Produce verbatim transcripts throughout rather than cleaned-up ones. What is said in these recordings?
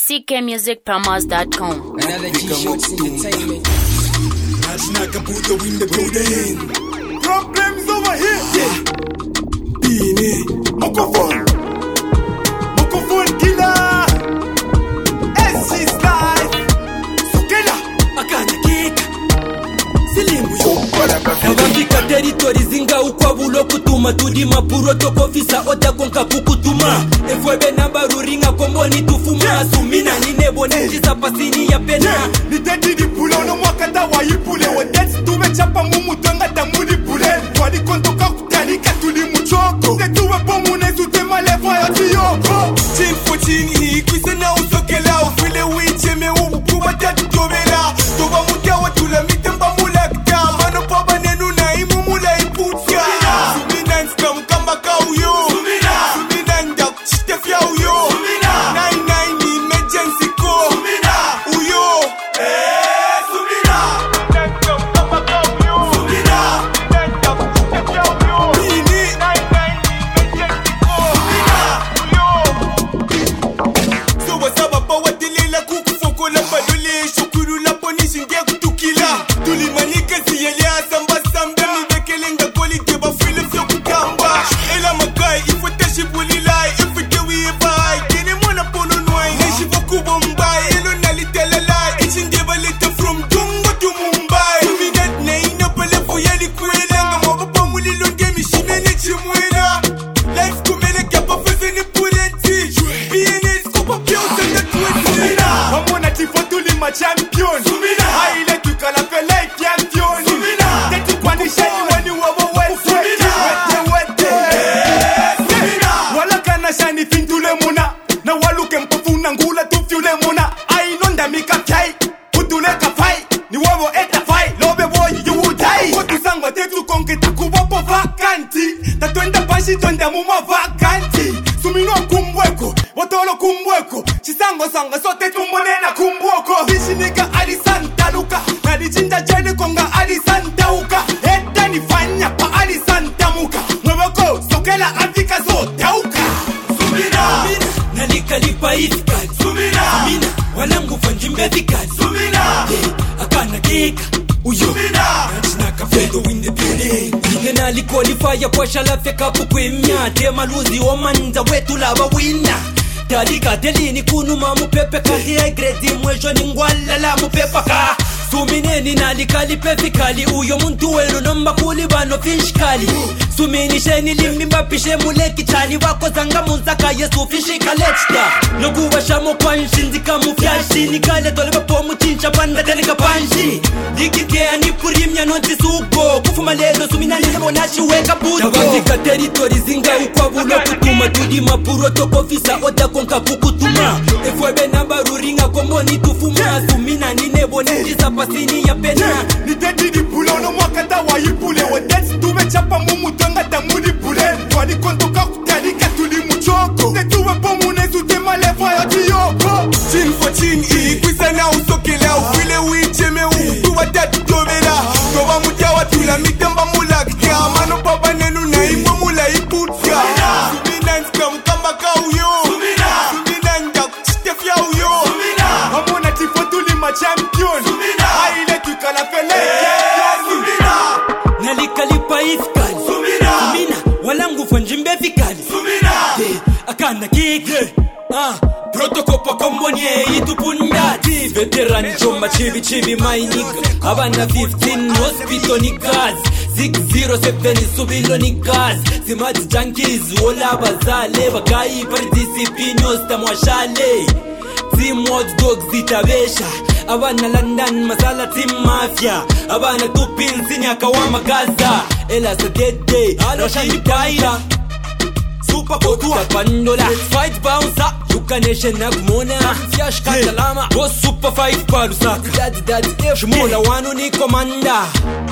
c k music promos dot com. Another G-Shorts Entertainment. That's not a Buddha in the building. Problems over here. Yeah. Beanie. Microphone. Microphone killer. S G's life. So killer. Akana kick. Silimu yo. Abafika territory zinga ukwabulo kutuma tudi mapuro tokofisa oda konka kukutuma efwebe namba ruringa komboni tufuma sumina ninebo ninjiza pasini ya pena niteti di pulo no mwakata wa yipule wodets tume chapa mumu twanga tamudi pule wadi kontoka kutani katuli muchoko tetuwe pomu nezute malefwa ya tiyoko chin for chin hii kwise na usokela ufile wicheme ubu kuba tatu tobela toba mutia watula mitemba mulakta mano paba nenu na imu mula iputia sumina nskam kamba kauyo sumina sumina ndak chite fya uyo sumina nine nine ni emergency call sumina uyo eh sumina nskam kamba kauyo sumina ndak chite fya uyo nini nine nine ni emergency call sumina uyo so wasaba pa watilela kukufoko la padole shukuru la ponishi nge kutukila tulimanyika siyele asamba sambe mibekelenga koli teba file fyo kukamba ela makai ifote shibulilai ifite wiifai kene mwana pono nwai neshivo kubo mbai elo nalitela lai ichindeba leta from Tungo to Mumbai suminet ne inopele fuyali kuelanga mwabapa mulilo ngemi shimene chimwela life kumele kapa fese ni pulenti B N S kupa pia usenda tuwezi wamona tifo tulima champion sumina haile tukala pela champion sumina tetu kwa nishani wani wawo wete wete wete sumina wala kana shani fintule muna na waluke mpofuna ngula tufyule muna ainonda mika kai utule kafai ni wawo eta fai lobe boy you die watu sangwa tetu konketa kubopo vakanti tatwenda pashi twenda muma vakanti sumino kumbweko watolo kumbweko chisango sanga sote tumbonena kumbwoko bishiniga ali santa luka nalijinja jeni konga ali santa uka eta nifanya pa ali santa muka mweboko sokela afrika zote uka sumina nalikalipa ifikali sumina sumina wanangu fanjimbe vikali sumina akana kika uyo sumina nachinaka fedo in the building ingena liqualifya kwa shalafe kapu kwemya tema luzi omanza wetu lava wina talika telini kunuma mupepe kati ya gredi mwejo ningwala la mupepa ka sumineni nalikalipe fikali uyo muntu wenu nomba kuli bano finshikali sumini sheni limimba pishe muleki chani wako zanga munzaka yesu fishika lechta nokuwa shamo kwa nshinzika mufyashi nikale toleba po muchincha panda telika panshi likitea ni purimya nonti sugo kufuma lezo sumina nilebo nashi weka buto nabafika territory zinga ukwabulo kutuma tudi mapuro tokofisa oda konka kukutuma efwebe namba ruringa komboni tufuma sumina ninebo ninjiza pasini ya pena niteti di pulo no mwakata wa yipule wodets tume chapa mumu twanga tamudi pule wadi kontoka kutani katuli muchoko tetuwe pomu nezute malefwa ya tiyoko chin for chin hii kwisa na usokela ufile wicheme utuwa tatu tobela toba mutia watula mitamba mulakta mano papa nenu na imbo mula iputka sumina nskam kamba kauyo sumina sumina ndak chite fya uyo sumina wamona tifo tulima champion sumina haile tukala pele sumina nalikalipa ifikali sumina sumina walangu fanjimbe vikali sumina akana kike ah protokopa kombonye itupundati veteran chomba chibi chibi my nigga abana fifteen hospital ni gas six zero seven subilo ni gas simati junkies wala bazale bakai participate osta mwashale team watch dogs zitabesha abana London masala team mafia abana tupin sinyaka wa magaza ela sedede roshani taira super kotua pandola fight bouncer yuka nation na kumona fyash katalama go super fight palusaka daddy daddy shmola wanu ni komanda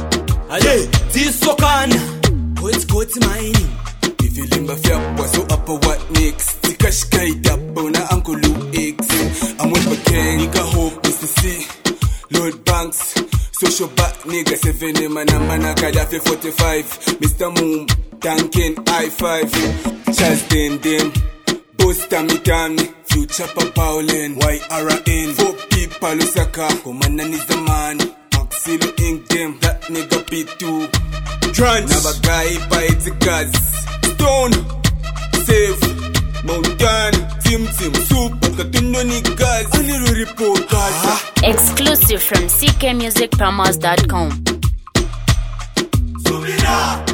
ale tisokana what's got mine if you limba fya so upper what next tikashkai dapo na uncle X I'm with my gang nigga hope Mister C Lord Banks social back nigga seven mana mana Gaddafi forty-five Mister Moon Duncan I five Charles Dendem Busta Mitami Future pa Paulin, Y R N. Four people Lusaka, Komanda ni zamani. Maxilo Ink them, that nigga P two. Drunch, Nabagai pa Itikas. Stone, Safe, Mountain, Tim Tim, Super, Katuno niggas. Aniru reporters. Exclusive from C K music promos dot com. Subira.